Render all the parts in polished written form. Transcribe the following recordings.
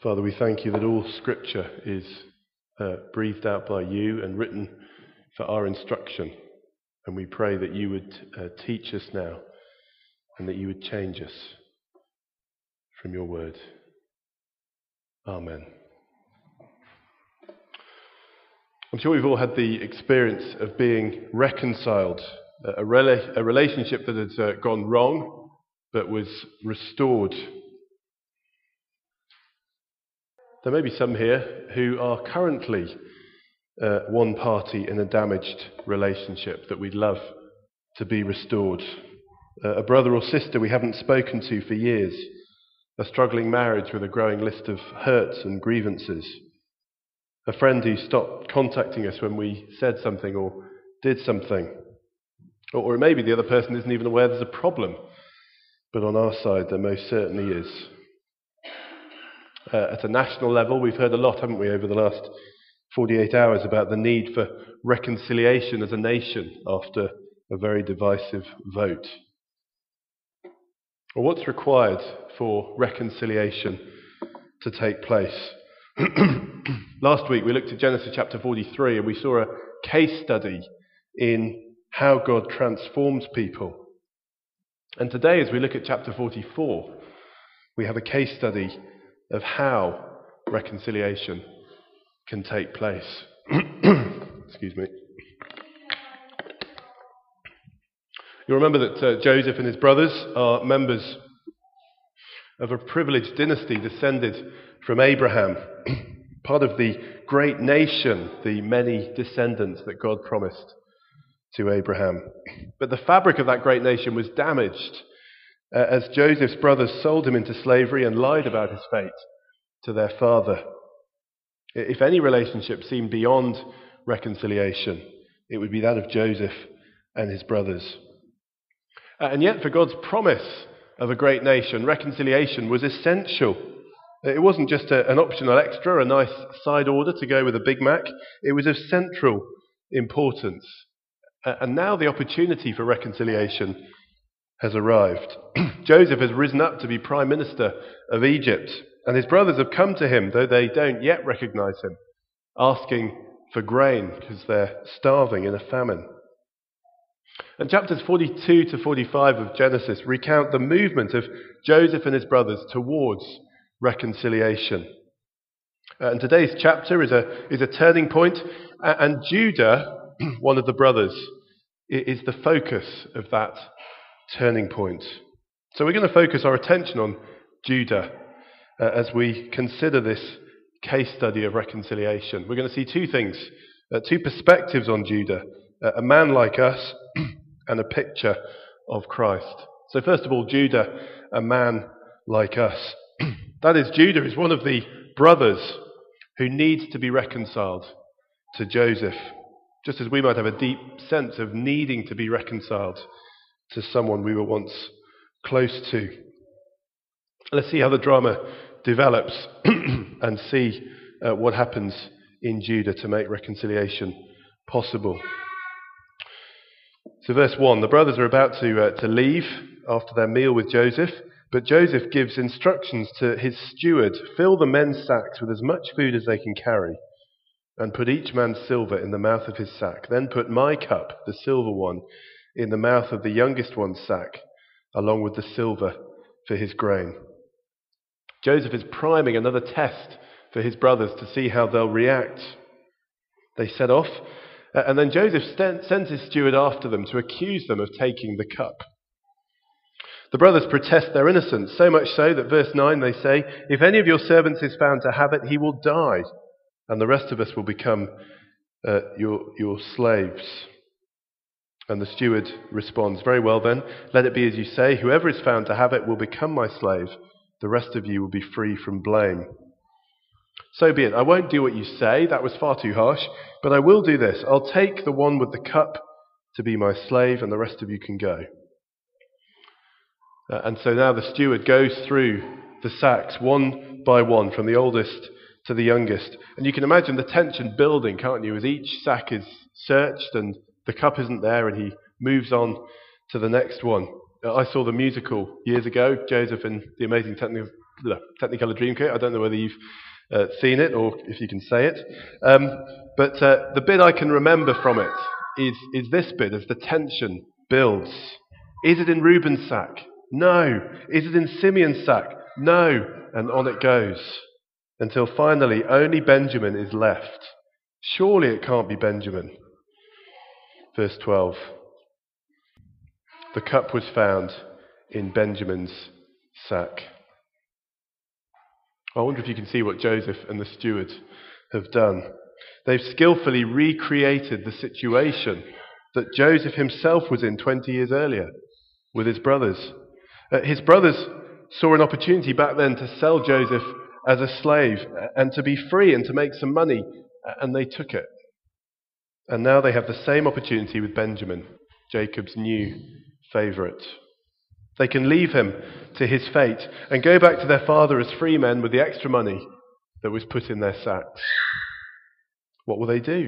Father, we thank you that all Scripture is breathed out by you and written for our instruction. And we pray that you would teach us now and that you would change us from your word. Amen. I'm sure we've all had the experience of being reconciled, a relationship that had gone wrong but was restored. There may be some here who are currently one party in a damaged relationship that we'd love to be restored. A brother or sister we haven't spoken to for years. A struggling marriage with a growing list of hurts and grievances. A friend who stopped contacting us when we said something or did something. Or maybe the other person isn't even aware there's a problem. But on our side, there most certainly is. At a national level, we've heard a lot, haven't we, over the last 48 hours about the need for reconciliation as a nation after a very divisive vote. Well, what's required for reconciliation to take place? Last week we looked at Genesis chapter 43 and we saw a case study in how God transforms people. And today, as we look at chapter 44, we have a case study of how reconciliation can take place. Excuse me. You'll remember that Joseph and his brothers are members of a privileged dynasty descended from Abraham, part of the great nation, the many descendants that God promised to Abraham. But the fabric of that great nation was damaged as Joseph's brothers sold him into slavery and lied about his fate to their father. If any relationship seemed beyond reconciliation, it would be that of Joseph and his brothers. And yet, for God's promise of a great nation, reconciliation was essential. It wasn't just an optional extra, a nice side order to go with a Big Mac. It was of central importance. And now the opportunity for reconciliation has arrived. Joseph has risen up to be Prime Minister of Egypt, and his brothers have come to him, though they don't yet recognize him, asking for grain because they're starving in a famine. And chapters 42 to 45 of Genesis recount the movement of Joseph and his brothers towards reconciliation. And today's chapter is a turning point, and Judah, one of the brothers, is the focus of that turning point. So we're going to focus our attention on Judah as we consider this case study of reconciliation. We're going to see two things, two perspectives on Judah, a man like us and a picture of Christ. So first of all, Judah, a man like us. That is, Judah is one of the brothers who needs to be reconciled to Joseph, just as we might have a deep sense of needing to be reconciled to someone we were once close to. Let's see how the drama develops and see what happens in Judah to make reconciliation possible. So verse 1, the brothers are about to leave after their meal with Joseph, but Joseph gives instructions to his steward, fill the men's sacks with as much food as they can carry, and put each man's silver in the mouth of his sack. Then put my cup, the silver one, in the mouth of the youngest one's sack, along with the silver for his grain. Joseph is priming another test for his brothers to see how they'll react. They set off, and then Joseph sends his steward after them to accuse them of taking the cup. The brothers protest their innocence, so much so that verse 9 they say, "If any of your servants is found to have it, he will die, and the rest of us will become your slaves." And the steward responds, "Very well then, let it be as you say. Whoever is found to have it will become my slave. The rest of you will be free from blame." "So be it. I won't do what you say. That was far too harsh. But I will do this. I'll take the one with the cup to be my slave, and the rest of you can go." And so now the steward goes through the sacks one by one, from the oldest to the youngest. And you can imagine the tension building, can't you, as each sack is searched and the cup isn't there, and he moves on to the next one. I saw the musical years ago, Joseph and the Amazing Technicolor Dreamcoat. I don't know whether you've seen it or if you can say it. But the bit I can remember from it is this bit as the tension builds. Is it in Reuben's sack? No. Is it in Simeon's sack? No. And on it goes until finally only Benjamin is left. Surely it can't be Benjamin. Verse 12. The cup was found in Benjamin's sack. I wonder if you can see what Joseph and the steward have done. They've skillfully recreated the situation that Joseph himself was in 20 years earlier with his brothers. His brothers saw an opportunity back then to sell Joseph as a slave and to be free and to make some money, and they took it. And now they have the same opportunity with Benjamin, Jacob's new favourite. They can leave him to his fate and go back to their father as free men with the extra money that was put in their sacks. What will they do?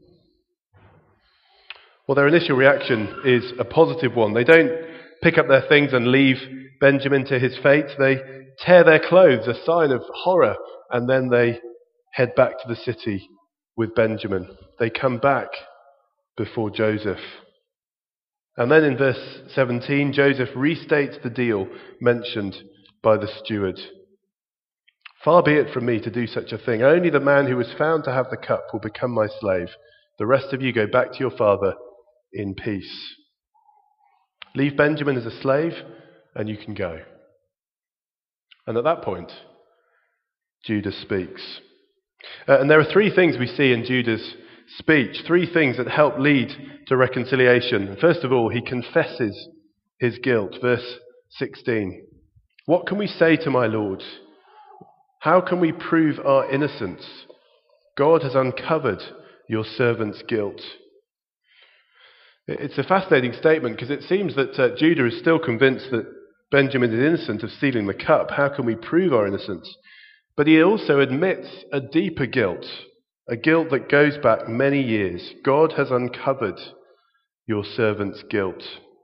Well, their initial reaction is a positive one. They don't pick up their things and leave Benjamin to his fate. They tear their clothes, a sign of horror, and then they head back to the city with Benjamin. They come back before Joseph. And then in verse 17, Joseph restates the deal mentioned by the steward. Far be it from me to do such a thing. Only the man who was found to have the cup will become my slave. The rest of you go back to your father in peace. Leave Benjamin as a slave and you can go. And at that point, Judah speaks. And there are three things we see in Judah's speech, three things that help lead to reconciliation. First of all, he confesses his guilt. Verse 16. What can we say to my Lord? How can we prove our innocence? God has uncovered your servant's guilt. It's a fascinating statement because it seems that Judah is still convinced that Benjamin is innocent of stealing the cup. How can we prove our innocence? But he also admits a deeper guilt, a guilt that goes back many years. God has uncovered your servant's guilt.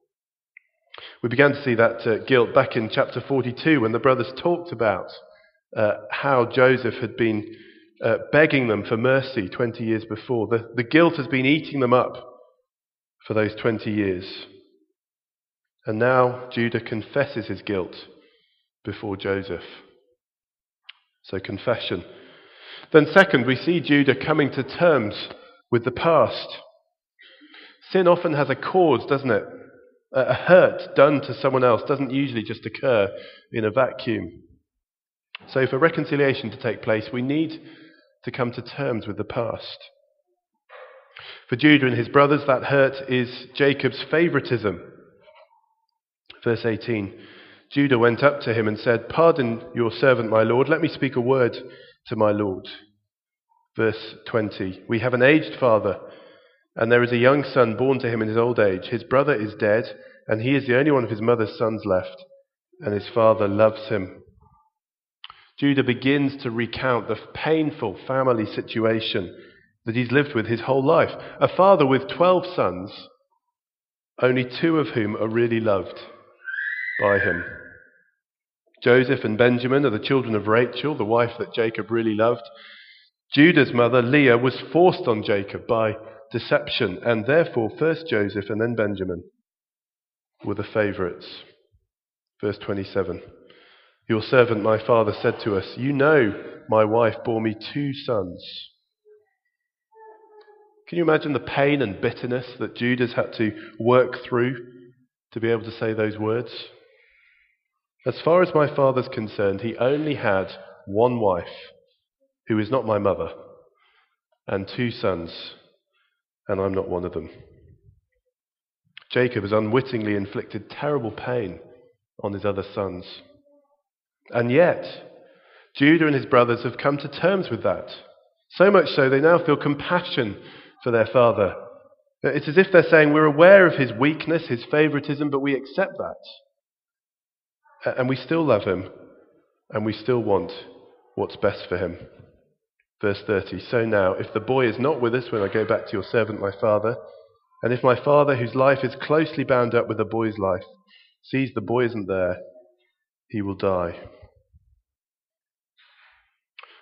We began to see that guilt back in chapter 42 when the brothers talked about how Joseph had been begging them for mercy 20 years before. The guilt has been eating them up for those 20 years. And now Judah confesses his guilt before Joseph. So confession. Then second, we see Judah coming to terms with the past. Sin often has a cause, doesn't it? A hurt done to someone else doesn't usually just occur in a vacuum. So for reconciliation to take place, we need to come to terms with the past. For Judah and his brothers, that hurt is Jacob's favoritism. Verse 18, Judah went up to him and said, "Pardon your servant, my lord. Let me speak a word to my lord." Verse 20, "We have an aged father, and there is a young son born to him in his old age. His brother is dead, and he is the only one of his mother's sons left, and his father loves him." Judah begins to recount the painful family situation that he's lived with his whole life. A father with 12 sons, only 2 of whom are really loved by him. Joseph and Benjamin are the children of Rachel, the wife that Jacob really loved. Judah's mother, Leah, was forced on Jacob by deception, and therefore first Joseph and then Benjamin were the favourites. Verse 27, "Your servant my father said to us, 'You know my wife bore me 2 sons.'" Can you imagine the pain and bitterness that Judah's had to work through to be able to say those words? "As far as my father's concerned, he only had 1 wife, who is not my mother, and 2 sons, and I'm not one of them." Jacob has unwittingly inflicted terrible pain on his other sons. And yet, Judah and his brothers have come to terms with that. So much so they now feel compassion for their father. It's as if they're saying, we're aware of his weakness, his favoritism, but we accept that. And we still love him, and we still want what's best for him. Verse 30, "So now, if the boy is not with us when I go back to your servant my father, and if my father, whose life is closely bound up with the boy's life, sees the boy isn't there, he will die."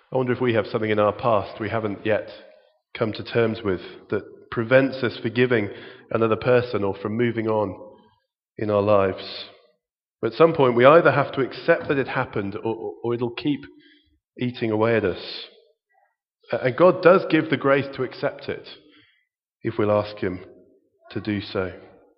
I wonder if we have something in our past we haven't yet come to terms with that prevents us forgiving another person or from moving on in our lives. But at some point we either have to accept that it happened or it'll keep eating away at us. And God does give the grace to accept it if we'll ask him to do so.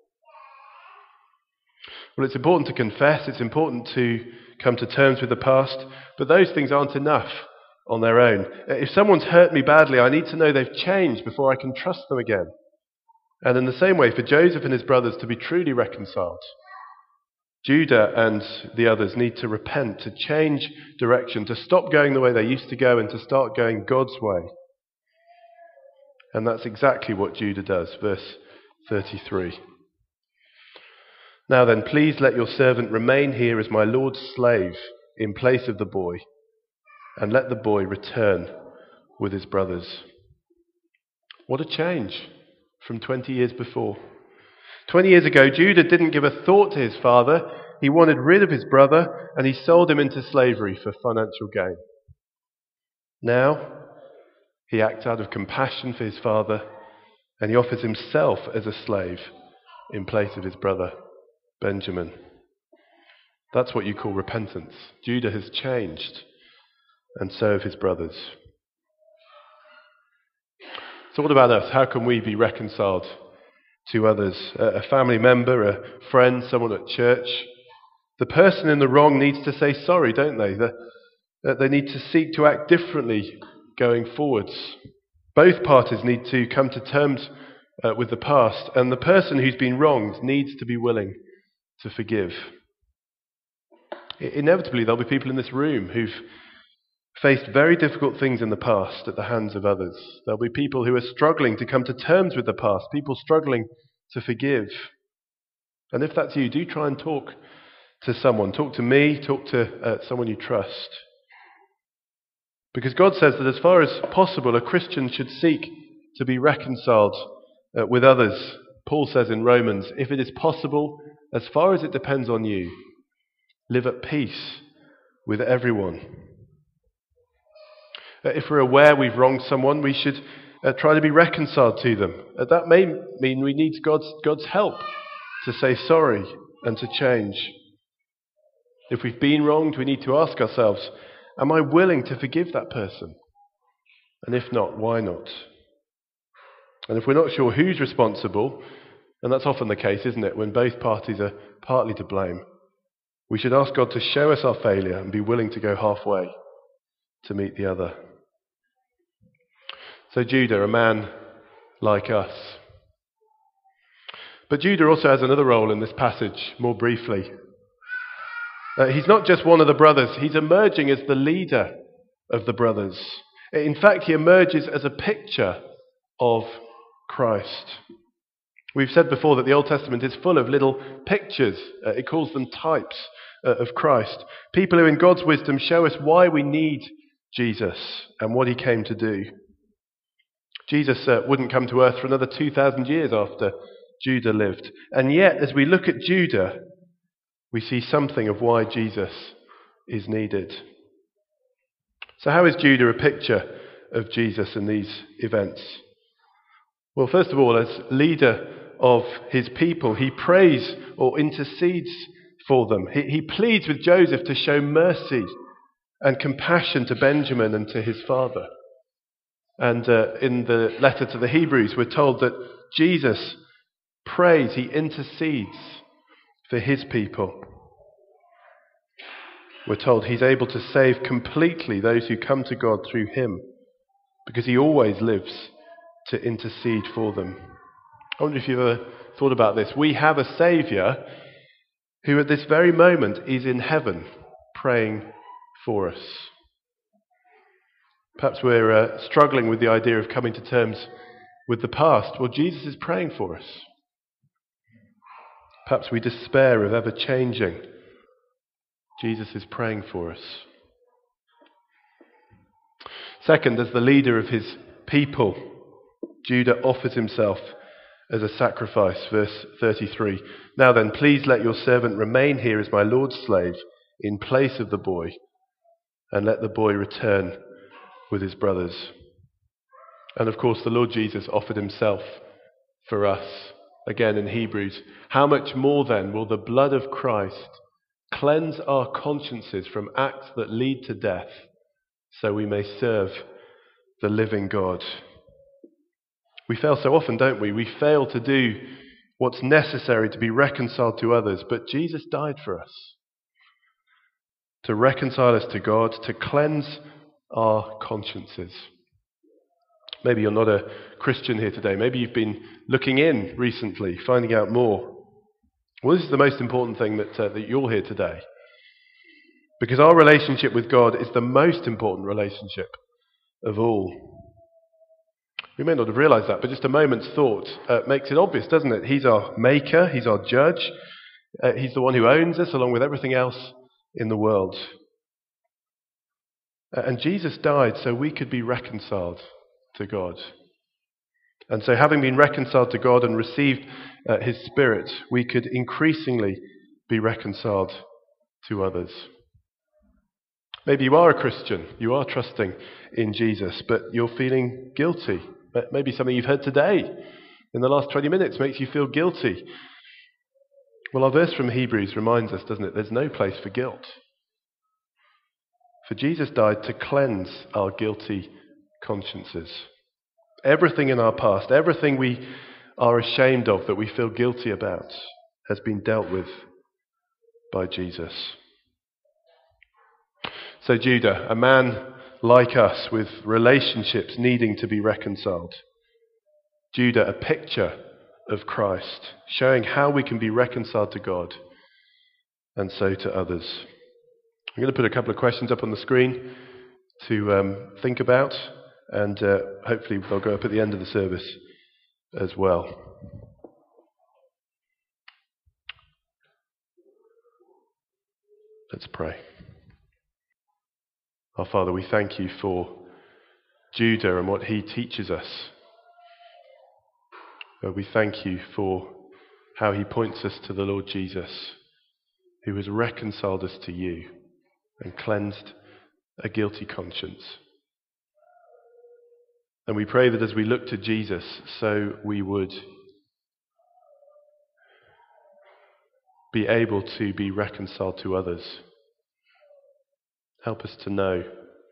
Well, it's important to confess, it's important to come to terms with the past, but those things aren't enough on their own. If someone's hurt me badly, I need to know they've changed before I can trust them again. And in the same way, for Joseph and his brothers to be truly reconciled, Judah and the others need to repent, to change direction, to stop going the way they used to go and to start going God's way. And that's exactly what Judah does. Verse 33. Now then, please let your servant remain here as my Lord's slave in place of the boy, and let the boy return with his brothers. What a change from 20 years before. 20 years ago, Judah didn't give a thought to his father. He wanted rid of his brother, and he sold him into slavery for financial gain. Now, he acts out of compassion for his father, and he offers himself as a slave in place of his brother, Benjamin. That's what you call repentance. Judah has changed, and so have his brothers. So what about us? How can we be reconciled to others? A family member, a friend, someone at church. The person in the wrong needs to say sorry, don't they? They need to seek to act differently going forwards. Both parties need to come to terms with the past, and the person who's been wronged needs to be willing to forgive. Inevitably, there'll be people in this room who've faced very difficult things in the past at the hands of others. There'll be people who are struggling to come to terms with the past, people struggling to forgive. And if that's you, do try and talk to someone. Talk to me, talk to someone you trust. Because God says that as far as possible, a Christian should seek to be reconciled with others. Paul says in Romans, if it is possible, as far as it depends on you, live at peace with everyone. If we're aware we've wronged someone, we should try to be reconciled to them. That may mean we need God's help to say sorry and to change. If we've been wronged, we need to ask ourselves, am I willing to forgive that person? And if not, why not? And if we're not sure who's responsible, and that's often the case, isn't it, when both parties are partly to blame, we should ask God to show us our failure and be willing to go halfway to meet the other. So Judah, a man like us. But Judah also has another role in this passage, more briefly. He's not just one of the brothers, he's emerging as the leader of the brothers. In fact, he emerges as a picture of Christ. We've said before that the Old Testament is full of little pictures. It calls them types of Christ. People who in God's wisdom show us why we need Jesus and what he came to do. Jesus wouldn't come to earth for another 2,000 years after Judah lived. And yet, as we look at Judah, we see something of why Jesus is needed. So how is Judah a picture of Jesus in these events? Well, first of all, as leader of his people, he prays or intercedes for them. He pleads with Joseph to show mercy and compassion to Benjamin and to his father. And in the letter to the Hebrews, we're told that Jesus prays, he intercedes for his people. We're told he's able to save completely those who come to God through him, because he always lives to intercede for them. I wonder if you've ever thought about this. We have a Saviour who at this very moment is in heaven praying for us. Perhaps we're struggling with the idea of coming to terms with the past. Well, Jesus is praying for us. Perhaps we despair of ever changing. Jesus is praying for us. Second, as the leader of his people, Judah offers himself as a sacrifice. Verse 33. Now then, please let your servant remain here as my Lord's slave in place of the boy, and let the boy return with his brothers. And of course, the Lord Jesus offered himself for us. Again in Hebrews, how much more then will the blood of Christ cleanse our consciences from acts that lead to death, so we may serve the living God? We fail so often, don't we? We fail to do what's necessary to be reconciled to others, but Jesus died for us, to reconcile us to God, to cleanse our consciences. Maybe you're not a Christian here today. Maybe you've been looking in recently, finding out more. Well, this is the most important thing that you're here today. Because our relationship with God is the most important relationship of all. We may not have realised that, but just a moment's thought makes it obvious, doesn't it? He's our maker, he's our judge, he's the one who owns us along with everything else in the world. And Jesus died so we could be reconciled to God. And so having been reconciled to God and received his Spirit, we could increasingly be reconciled to others. Maybe you are a Christian, you are trusting in Jesus, but you're feeling guilty. Maybe something you've heard today in the last 20 minutes makes you feel guilty. Well, our verse from Hebrews reminds us, doesn't it? There's no place for guilt. For Jesus died to cleanse our guilty consciences. Everything in our past, everything we are ashamed of, that we feel guilty about, has been dealt with by Jesus. So Judah, a man like us with relationships needing to be reconciled. Judah, a picture of Christ, showing how we can be reconciled to God and so to others. I'm going to put a couple of questions up on the screen to think about, and hopefully they'll go up at the end of the service as well. Let's pray. Our Father, we thank you for Judah and what he teaches us. We thank you for how he points us to the Lord Jesus, who has reconciled us to you and cleansed a guilty conscience. And we pray that as we look to Jesus, so we would be able to be reconciled to others. Help us to know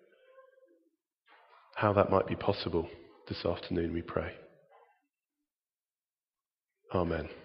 how that might be possible this afternoon, we pray. Amen.